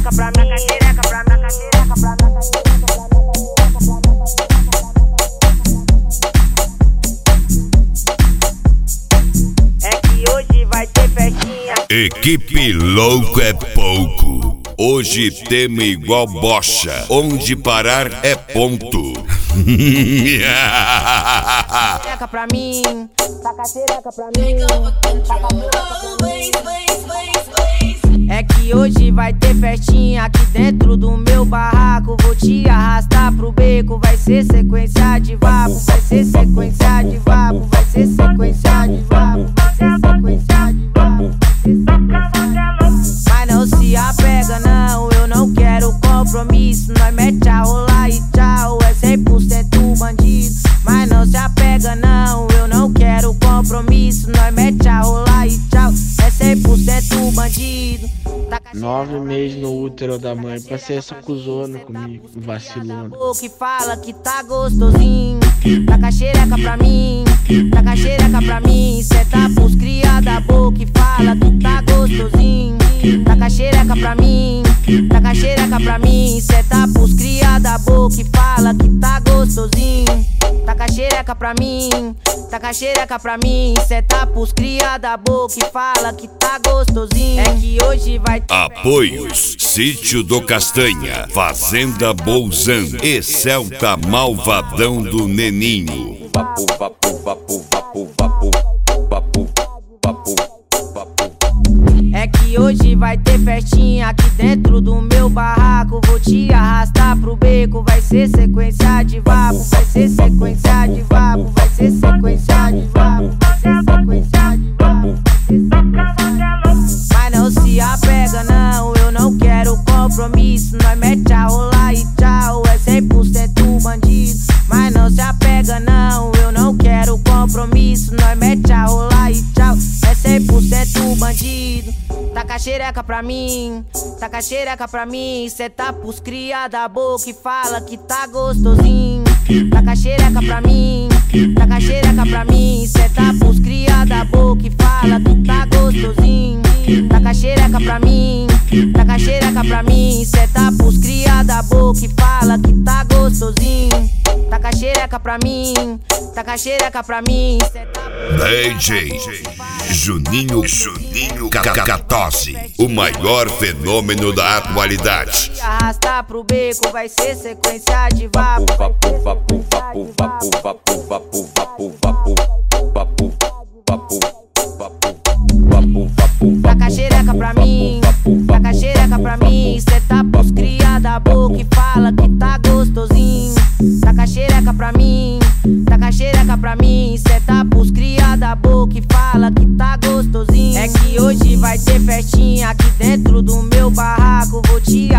xereca pra mim, taca xereca pra mim, taca xereca pra mim. É que hoje vai ter festinha. Equipe Louco é pouco. Hoje tema igual bocha. Onde parar é ponto. Xereca pra mim, taca xereca pra mim. É que hoje vai ter festinha aqui dentro do meu barraco. Vou te arrastar pro beco, vai ser sequência de vapo, vai ser sequência de vapo, vai ser sequência de vapo, vai ser sequência de vapo, vai ser sequência. Mas não se apega não, eu não quero compromisso. Nós mete a rolar e tchau, é 100% bandido. Mas não se apega não, eu não quero compromisso. Nós mete a rolar e tchau, é 100% bandido. 9 meses no útero da mãe, pra ser essa cuzona comigo, vacilona. Que fala que tá gostosinho, taca xereca pra mim, taca xereca pra mim. Cê tá pros cria da boca e fala que tá gostosinho, taca xereca pra mim, taca xereca pra mim. Cê tá pros cria da boca e fala que tá gostosinho, taca xereca pra mim, taca xereca pra mim. Cê tá pros cria da boca e fala que tá gostosinho. É que hoje vai ter Apoios: Sítio do Castanha, Fazenda Bolzan e Celta Malvadão do Neninho. Vapo, vapo, vapo, vapo, vapo, vapo, vapo, vapo. É que hoje vai ter festinha aqui dentro do meu barraco. Vou te arrastar pro beco, vai ser sequência de vapo, vai ser sequência de vapo, vai ser sequência de vapo, vai ser sequência de vapo, vai ser sequência de vapo. Mas não se apega não, eu não quero compromisso. Nós mete a rolar e tchau, é 100% bandido. Mas não se apega não, eu não quero compromisso. Nós mete a rolar e tchau, é 100% bandido. Taca xereca pra mim, taca xereca pra mim. Cê tá pros cria da boca e fala que tá gostosinho, taca xereca pra mim, taca xereca pra mim. Cê tá pros cria da boca e fala que tá gostosinho, taca xereca pra mim, taca xereca pra mim. Cê tá pros cria da boca e fala que tá gostosinho, taca xereca pra mim, taca xereca pra mim. Cê tá DJ Juninho Catose, o maior fenômeno da atualidade. Arrastar pro beco, vai ser sequência de vapo, Vapo, vapo, vapo, vapo, vapo, vapo, vapo, vapo, vapo, vapo, vapo, vapo, vapo. taca xereca pra mim, taca xereca pra mim. Cê tá pros cria da boca e fala que tá gostosinho, taca xereca pra mim, taca xereca pra mim. Cê tá pros cria da boca e fala que tá gostosinho. É que hoje vai ter festinha aqui dentro do meu barraco. Vou te